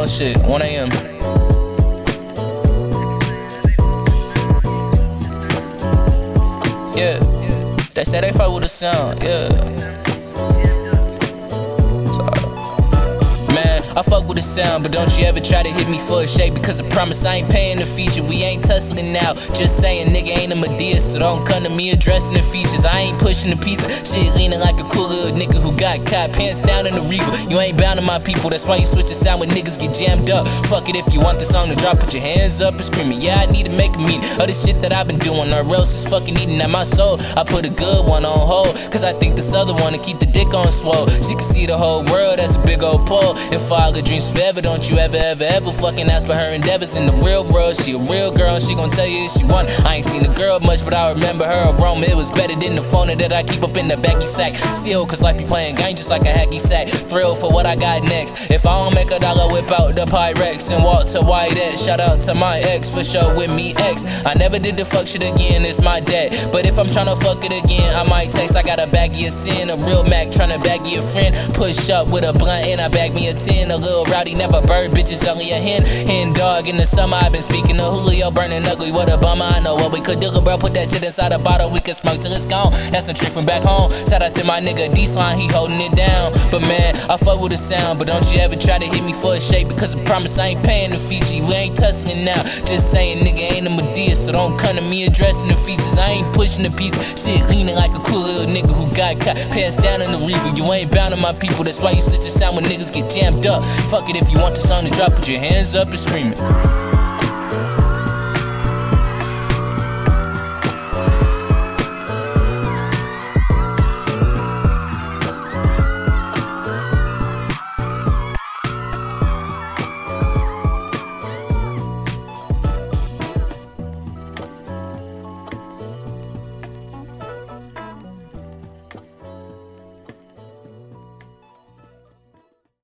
shit, 1 a.m. Yeah, they say they fuck with the sound, yeah. Man, I fuck with the sound, but don't you ever try to hit me for a shake, because I promise I ain't paying the feature. We ain't tussling now, just saying nigga ain't a Medea, so don't come to me addressing the features. I ain't pushing the pizza, shit leaning like a cool little nigga who got caught pants down in the Regal. You ain't bound to my people, that's why you switch the sound when niggas get jammed up. Fuck it, if you want the song to drop, put your hands up and scream it. Yeah, I need to make a meaning of the shit that I've been doing, or else it's fucking eating at my soul. I put a good one on hold, cause I think this other one to keep the dick on swole. She can see the whole world, that's a big old pole. And follow her dreams forever, don't you ever fucking ask for her endeavors. In the real world, she a real girl, she gon' tell you if she want. I ain't seen the girl much, but I remember her aroma. It was better than the phone that I keep up in the baggy sack. Seal, cause life be playing game just like a hacky sack. Thrill for what I got next. If I don't make a dollar, whip out the Pyrex and walk to White X. Shout out to my ex, for sure with me ex. I never did the fuck shit again, it's my debt. But if I'm tryna fuck it again, I might text. I got a baggy of sin, a real Mac tryna baggy a friend. Push up with a blunt and I bag me a 10. A little rowdy, never bird, bitches only a hen. Hen dog in the summer, I've been speaking to Julio, burning ugly, what a bummer. I know what we could do, bro, put that shit inside a bottle, we could smoke till it's gone. That's some trick from back home. Shout out to my nigga D-Slime, he holding it down. But man, I fuck with the sound, but don't you ever try to hit me for a shake, because I promise I ain't paying the Fiji. We ain't tussling now, just saying nigga ain't a Medea, so don't come to me addressing the features. I ain't pushing the pizza, shit leaning like a cool little nigga who got caught pants down in the Regal. You ain't bound to my people, that's why you switch the sound when niggas get jammed up. Fuck it, if you want the song to drop, put your hands up and scream it.